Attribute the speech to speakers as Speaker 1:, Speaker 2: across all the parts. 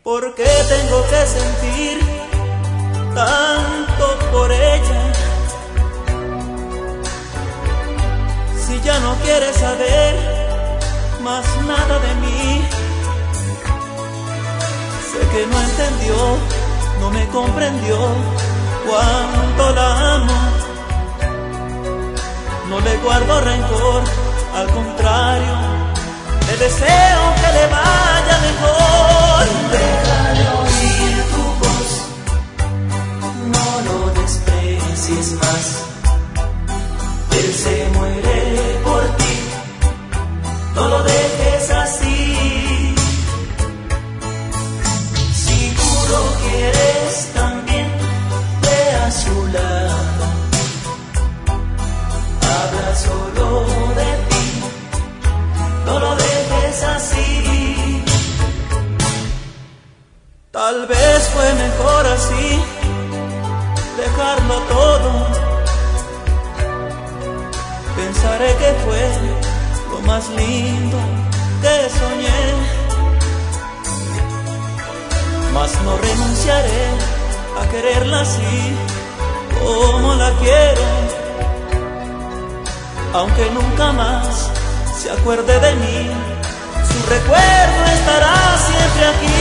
Speaker 1: ¿Por qué tengo que sentir tanto por ella? Si ya no quiere saber más nada de mí. Sé que no entendió, no me comprendió cuánto la amo. No le guardo rencor, al contrario, le deseo que le vaya mejor.
Speaker 2: Deja de oír tu voz, no lo desprecies más. Él se muere por ti, no lo dejes así. Si tú lo quieres también, ve a su lado. Habla solo de ti, no lo dejes así.
Speaker 1: Tal vez fue mejor así, dejarlo todo. Pensaré que fue lo más lindo que soñé, mas no renunciaré a quererla así como la quiero, aunque nunca más se acuerde de mí. Su recuerdo estará siempre aquí.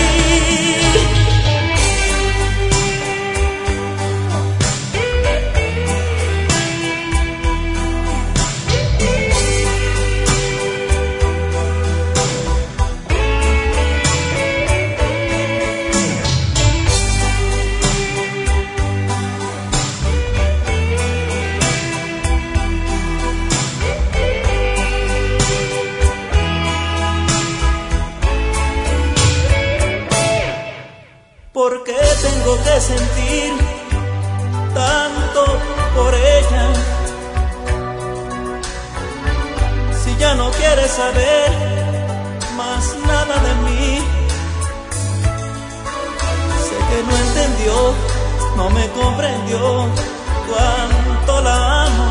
Speaker 1: ¿Por qué tengo que sentir tanto por ella? Si ya no quiere saber más nada de mí. Sé que no entendió, no me comprendió cuánto la amo.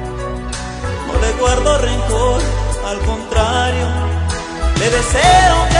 Speaker 1: No le guardo rencor, al contrario, le deseo que